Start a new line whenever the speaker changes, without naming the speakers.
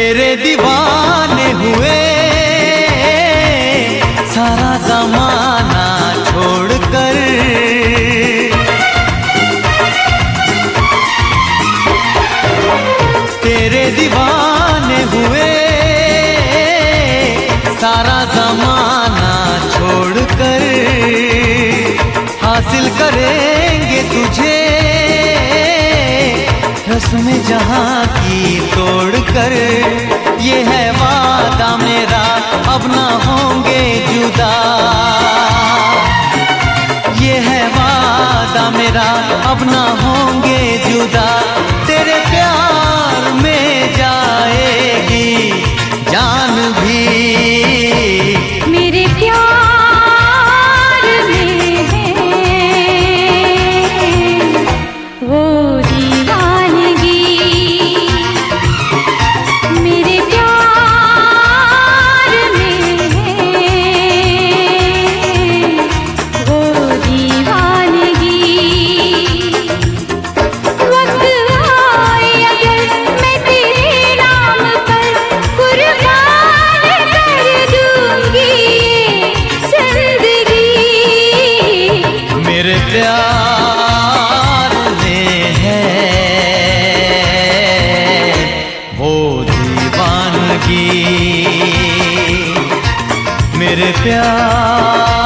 तेरे दीवाने हुए सारा जमाना छोड़कर, तेरे दीवाने हुए सारा जमाना छोड़कर, हासिल करेंगे तुझे रस्म जहां की तोड़कर। ये है वादा मेरा अब ना होंगे जुदा, ये है वादा मेरा अब ना होंगे जुदा। तेरे प्यार में जाएगी जान भी,
मेरे प्यार में वो दीवानगी, मेरे प्यार में वो दीवानगी। वक्त आए अगर मैं तेरे नाम पर कुर्बान कर दूंगी जिंदगी,
मेरे प्यार में है वो दीवानगी, मेरे प्यार